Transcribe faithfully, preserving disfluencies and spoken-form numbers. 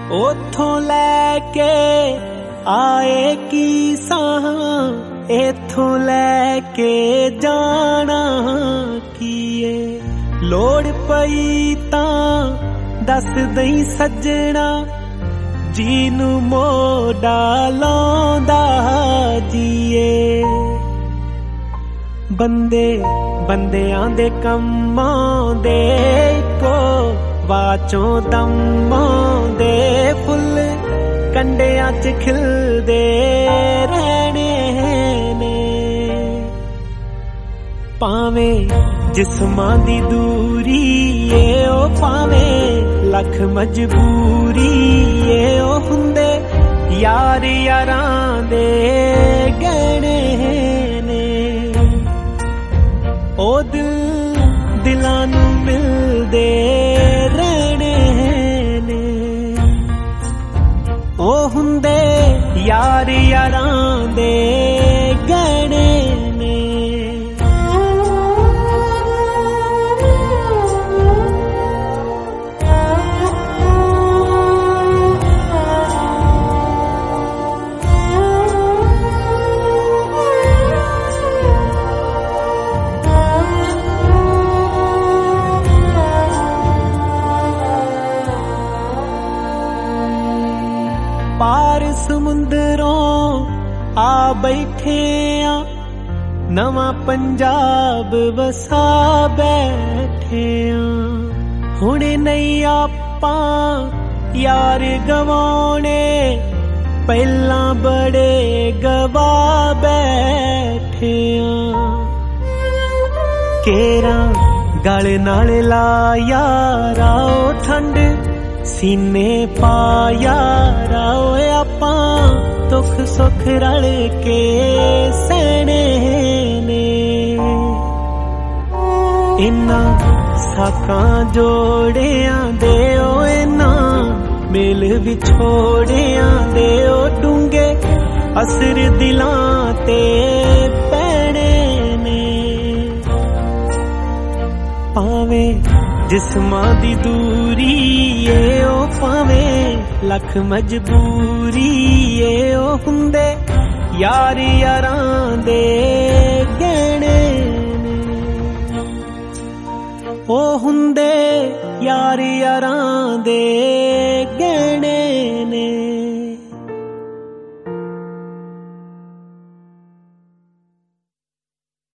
ओथों लैके आए की सां, इथों लैके जाना कीए। लोड़ पई तां दस दई सजना, जीनू मोड़ा लाउंदा जीए। बंदे बंदियां दे कम्मां दे को वाचों दम्मां दे फुल कंडियां च खिलदे रहने ने। भावें जिस्मां दी दूरी ए ओ भावें लख मजबूरी ए ओ हुंदे यार यारां दे गहने ने। ओ दिल दिलां नूं मिलदे रहने ने, ओ हुंदे यार यारां दे गहने ने। पार समुंदरों आ बैठे आ, नवा पंजाब वसा बैठे आ। हुणे नहीं आपां यार गवाने, पहला बड़े गवा बैठे आ। केरा गल नाल ला यारा ओ ठंड सीने पाया राओ आपां, दुख सुख रल के सहने ने। इन्ना साकां जोड़ियां दे ओ इन्ना मेल विछोड़ियां दे ओ डूंगे असर दिलां ते पैणे ने। भावें जिस्मां दी दूरी ए ओ भावें लख मजबूरी ए ओ हुंदे यार यारां दे गहने ने। ओ हुंदे यार यारां दे गहने